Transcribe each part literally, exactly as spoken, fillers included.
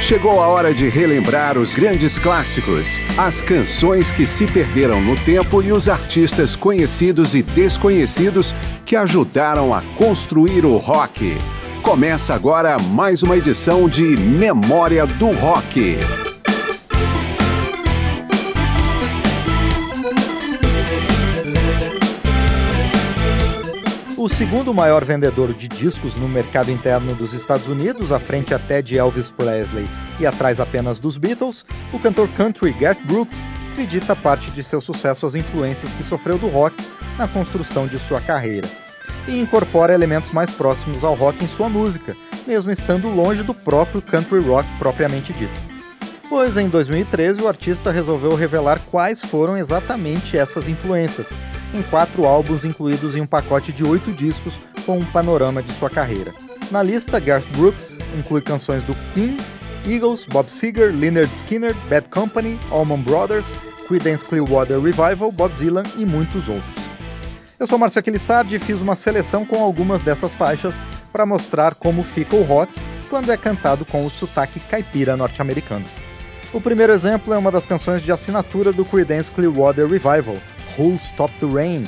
Chegou a hora de relembrar os grandes clássicos, as canções que se perderam no tempo e os artistas conhecidos e desconhecidos que ajudaram a construir o rock. Começa agora mais uma edição de Memória do Rock. O segundo maior vendedor de discos no mercado interno dos Estados Unidos, à frente até de Elvis Presley e atrás apenas dos Beatles, o cantor country Garth Brooks acredita parte de seu sucesso às influências que sofreu do rock na construção de sua carreira, e incorpora elementos mais próximos ao rock em sua música, mesmo estando longe do próprio country rock propriamente dito. Pois em dois mil e treze o artista resolveu revelar quais foram exatamente essas influências, em quatro álbuns incluídos em um pacote de oito discos com um panorama de sua carreira. Na lista, Garth Brooks inclui canções do Queen, Eagles, Bob Seger, Lynyrd Skynyrd, Bad Company, Allman Brothers, Creedence Clearwater Revival, Bob Dylan e muitos outros. Eu sou Márcio Aquilissardi e fiz uma seleção com algumas dessas faixas para mostrar como fica o rock quando é cantado com o sotaque caipira norte-americano. O primeiro exemplo é uma das canções de assinatura do Creedence Clearwater Revival, Who'll Stop the Rain?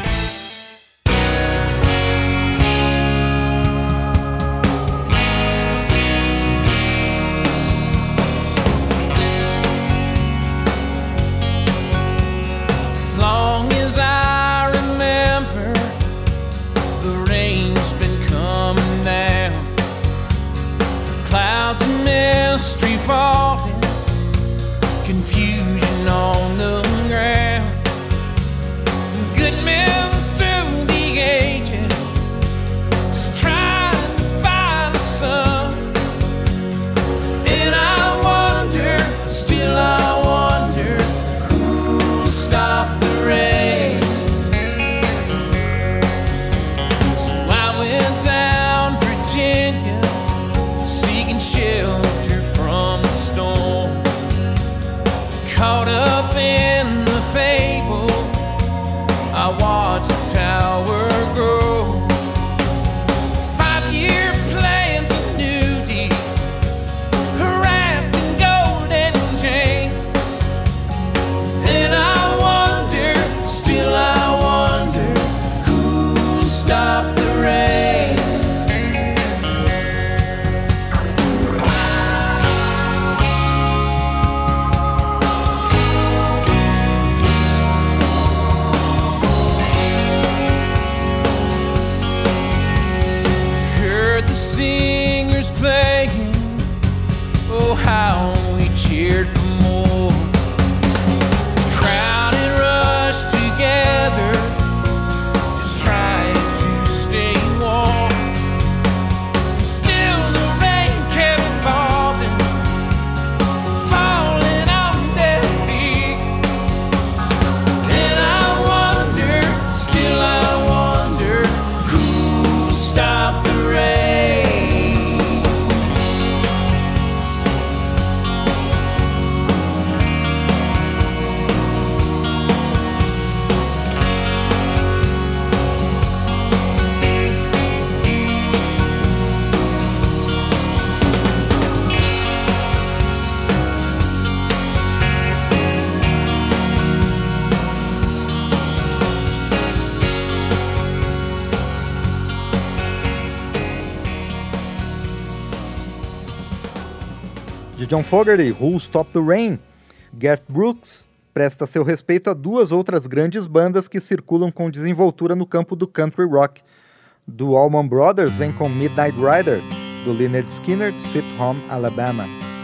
De John Fogerty, Who'll Stop the Rain? Garth Brooks presta seu respeito a duas outras grandes bandas que circulam com desenvoltura no campo do country rock. Do Allman Brothers vem com Midnight Rider, do Lynyrd Skynyrd, Sweet Home, Alabama.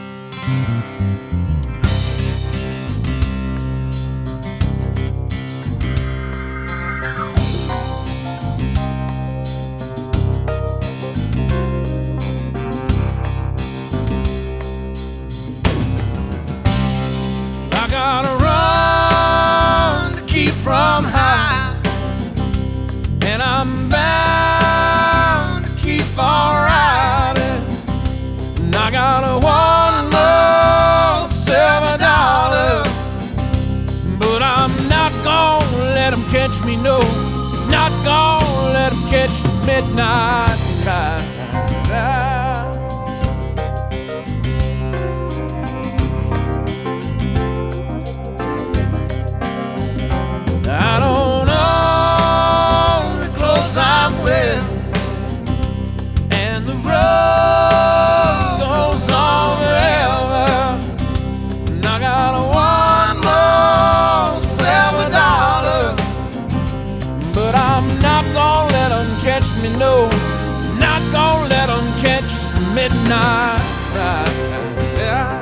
From high, and I'm bound to keep on riding. And I got a one more seven dollars, but I'm not gonna let 'em catch me, no, not gonna let 'em catch the midnight ride. midnight ride. Yeah.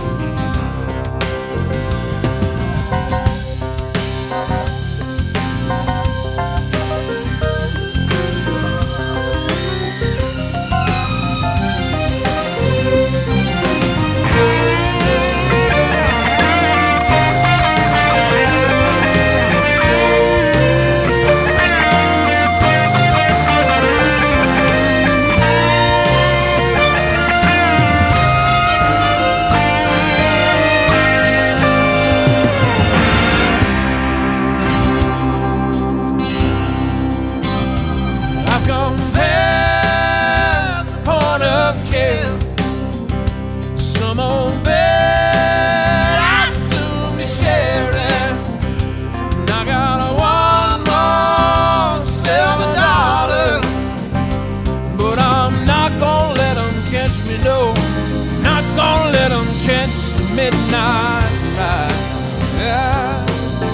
Midnight ride. Yeah.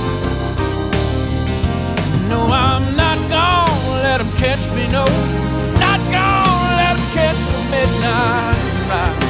No, I'm not gonna let them catch me. No, not gonna let them catch the midnight ride.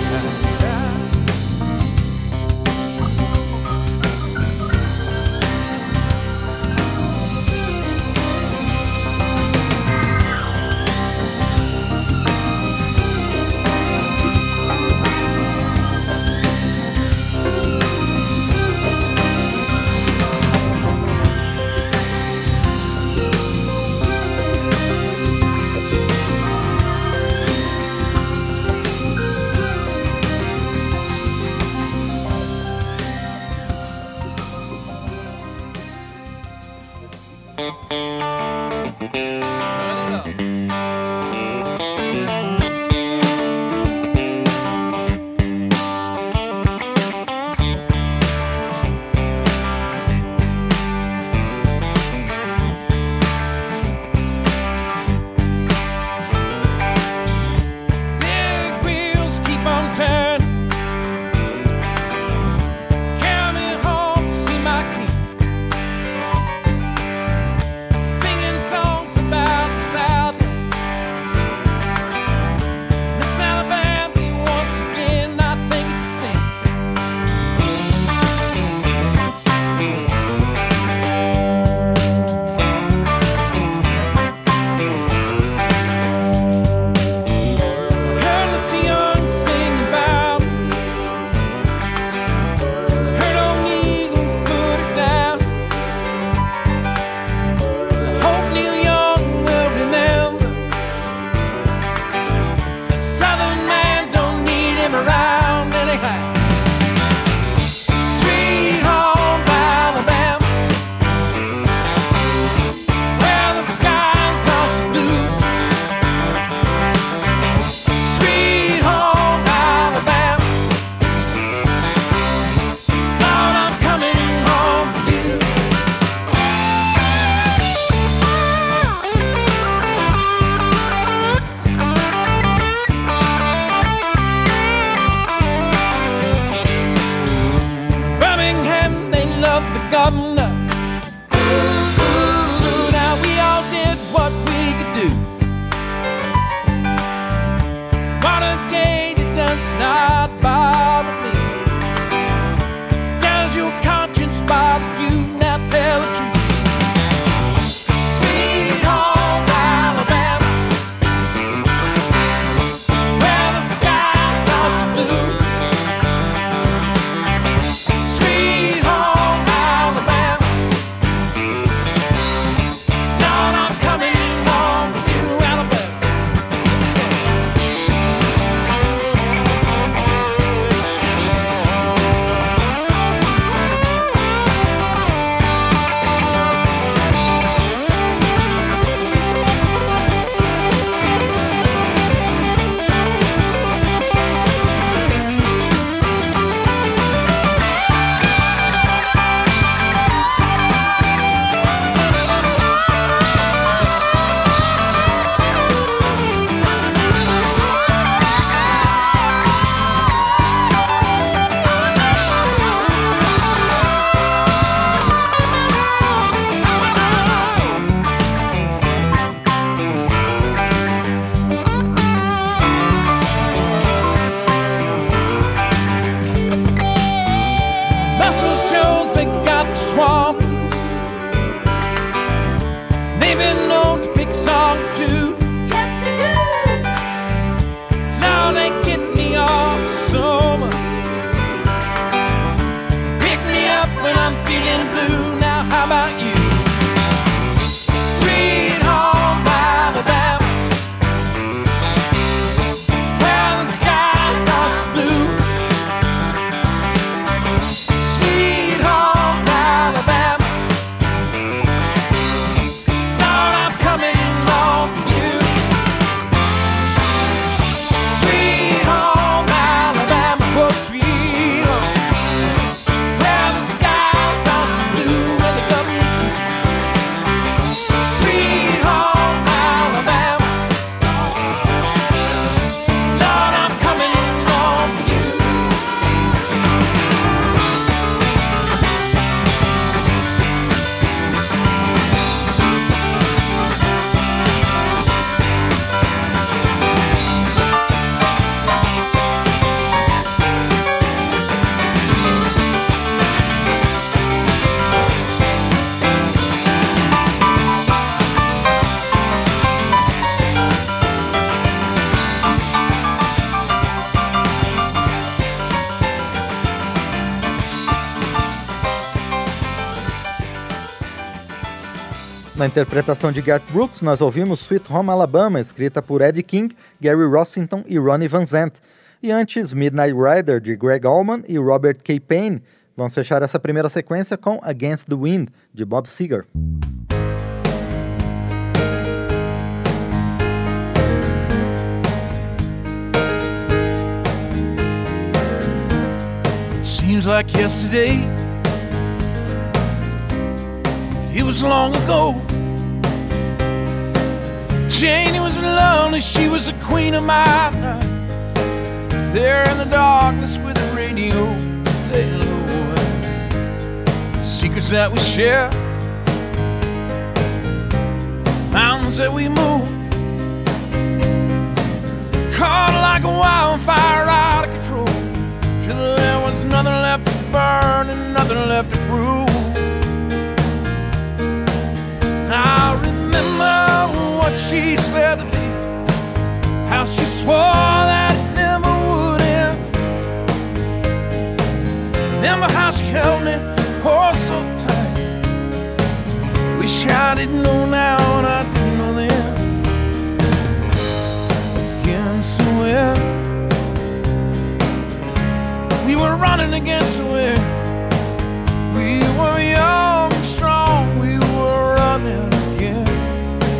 I'm feeling blue. Now how about you? Sweet home Alabama, where the skies are so blue. Sweet home Alabama, Lord, I'm coming home for you. Sweet home Alabama, oh sweet home, where the skies are so blue and the government's true. Sweet home Alabama, Lord, I'm coming home for you. Na interpretação de Garth Brooks, nós ouvimos Sweet Home Alabama, escrita por Eddie King, Gary Rossington e Ronnie Van Zant. E antes, Midnight Rider, de Greg Allman e Robert K. Payne. Vamos fechar essa primeira sequência com Against the Wind, de Bob Seger. Seems like yesterday, it was long ago. Janie was lonely, she was the queen of my nights. There in the darkness with the radio laying low. The secrets that we share, mountains that we move, caught like a wildfire out of control, till there was nothing left to burn and nothing left to prove. I remember what she said to me, how she swore that it never would end. Remember how she held me, oh so tight. Wish I didn't know now and I didn't know then. Against the wind, we were running against the wind. We were young and strong, we were running against the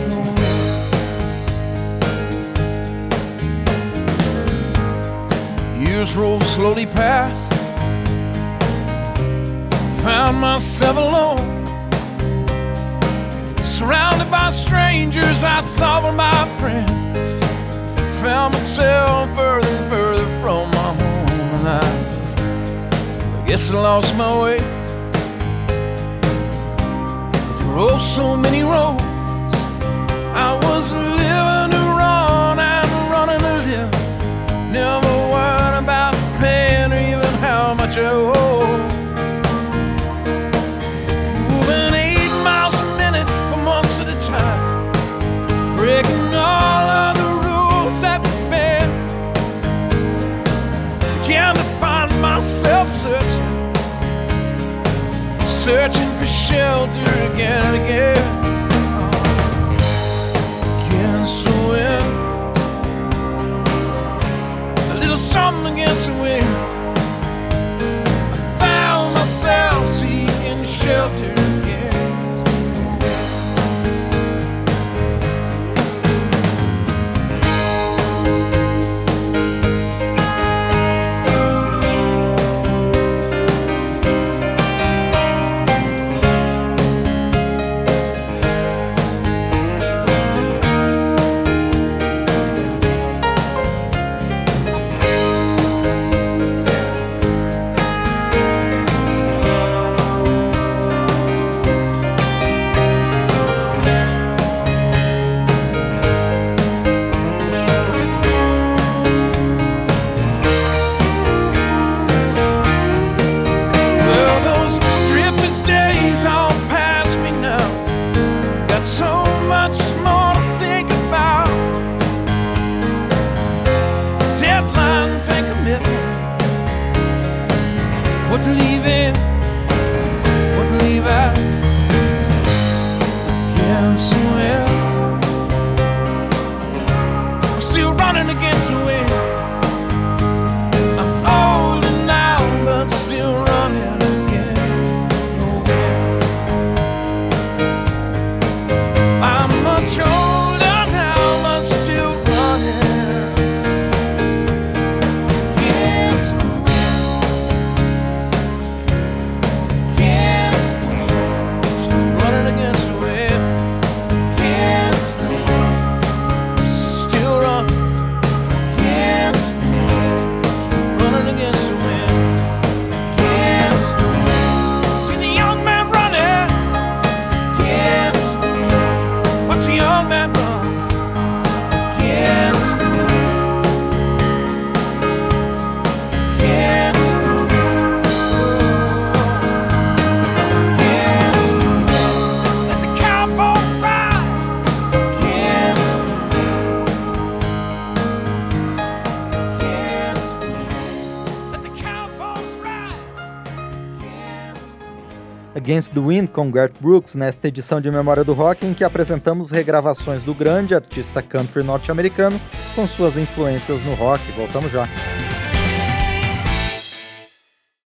wind. Years rolled slowly past, found myself alone, surrounded by strangers I thought were my friends. Found myself further and further from my home, and I, I guess I lost my way. There were so many roads, I was living to run and running to live. Never worried about paying or even how much I owe. Moving eight miles a minute for months at a time, breaking all of the rules that we made. Began to find myself searching, searching for shelter again and again. Against the wind, a little something against the wind. I found myself seeking shelter against the wind. believe I can swim. I'm still running against the wind. I'm older now, but still running against the wind. I'm much older now, but still running against the wind. Against the wind. Still running against the wind. Against the wind. Still running against the wind. Still running against the wind. Against the wind. See the young man running against the wind. Watch the young man run against the wind. Against the wind. Against the wind. Let the cowboy ride against the wind. Against the wind. Let the cowboys ride against the wind. Against the Wind com Garth Brooks, nesta edição de Memória do Rock, em que apresentamos regravações do grande artista country norte-americano com suas influências no rock. Voltamos já.